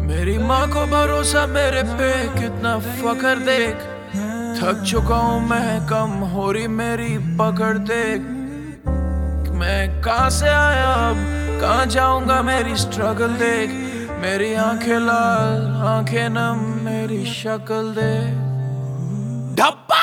मेरी माँ को भरोसा मेरे पे, कितना फकर देख। थक चुका हूँ मैं, कम हो रही मेरी पकड़ देख। मैं कहाँ से आया अब कहाँ जाऊंगा, मेरी स्ट्रगल देख। मेरी आंखें लाल आंखें नम, मेरी शक्ल देख। धप्पा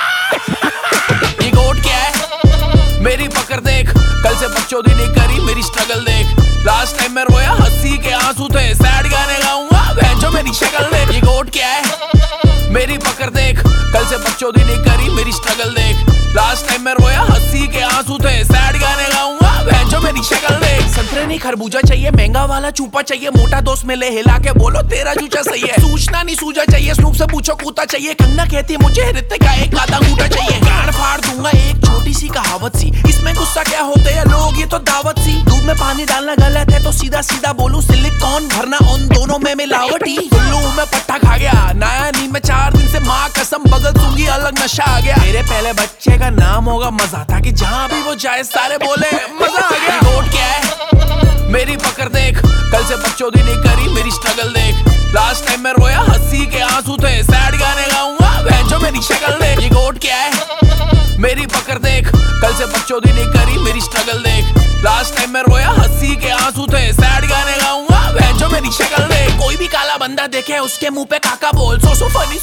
ये गोट क्या है, मेरी पकड़ देख। कल से बकचोदी नहीं करी, मेरी स्ट्रगल देख। लास्ट टाइम मैं रोया, हंसी के आंसू थे। सैड गाने गाऊंगा, भैंचो मेरी शक्ल देख। ये गोट क्या है, मेरी पकड़ देख। कल से बकचोदी नहीं करी, मेरी स्ट्रगल देख। लास्ट टाइम मैं रोया, हंसी के आंसू थे। सैड गाने गाऊंगा, भैंचो मेरी शक्ल देख। संतरे नहीं खरबूजा चाहिए, महंगा वाला चूपा चाहिए। मोटा दोस्त मिले हिला के बोलो तेरा जूचा सही है। सूचना नहीं सूझा चाहिए, स्नूप से पूछो कूता चाहिए। कंगना कहती मुझे ऋतिक का एक आधा घूटा चाहिए। गाड़ फाड़ दूंगा एक छोटी सी कहावत सी, इसमें गुस्सा क्या होते हैं लोग, ये तो दावत सी। दूध में पानी डालना गलत है तो सीधा सीधा बोलूं, सिलिकॉन भरना उन दोनों में मिलावटी। उल्लू में पट्टा खा गया, नया नींद में 4 दिन से, माँ कसम बगल दूंगी, अलग नशा आ गया। मेरे पहले बच्चे का नाम होगा मजा, ताकि जहाँ भी वो जाए सारे बोले मजा आ गया। गोट क्या है, मेरी पकड़ देख। कल से बकचोदी नहीं करी, मेरी स्ट्रगल देख। लास्ट टाइम मैं रोया, हंसी के आंसू थे। सैड गाने गाऊंगा, भैंचो मेरी शक्ल देख। ये गोट क्या है, मेरी पकड़ देख। कल से बकचोदी नहीं करी, मेरी स्ट्रगल देख। लास्ट टाइम मैं रोया, हंसी के आंसू थे। सैड गाने गाऊंगा, भैंचो मेरी शक्ल देख। कोई भी काला बंदा देखे उसके मुंह पे काका बोल, सोसो फनी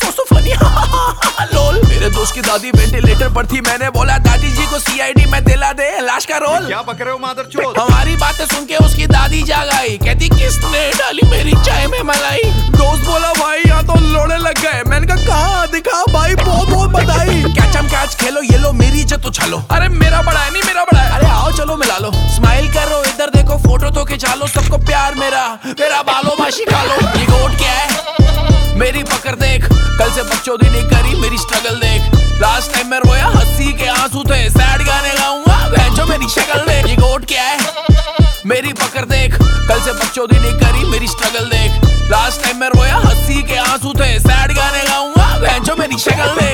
लोल। मेरे दोस्त की दादी वेंटिलेटर पर थी, मैंने बोला दादी जी को सीआईडी में दिला दे लाश का रोल। क्या पक रहे हो मादरचोद? हमारी बातें सुन के उसकी दादी जाग आई, कहती किसने डाली मेरी चाय में मलाई। दोस्त बोला भाई यहाँ तो लोड़े लग गए। मैंने कहा कहाँ दिखा भाई, बहुत बहुत बधाई। कैच हम कैच खेलो, ये लो मेरी इज्जत उछालो। अरे मेरा बड़ा है, नहीं मेरा बड़ा है। अरे आओ चलो मिला लो, स्माइल करो, इधर देखो, फोटो तो खिंचा लो। सबको प्यार मेरा बालो माशी खा लो। ये गोट क्या है, मेरी पकड़ देख। कल से बकचोदी नहीं करी, मेरी स्ट्रगल देख। लास्ट टाइम मैं रोया, हंसी के आंसू थे। सैड गाने गाऊंगा, भैंचो मेरी शक्ल देख। ये गोट क्या है, मेरी पकड़ देख। कल से बकचोदी नहीं करी, मेरी स्ट्रगल देख। लास्ट टाइम मैं रोया, हंसी के आंसू थे। सैड गाने गाऊंगा, भैंचो मेरी शक्ल देख।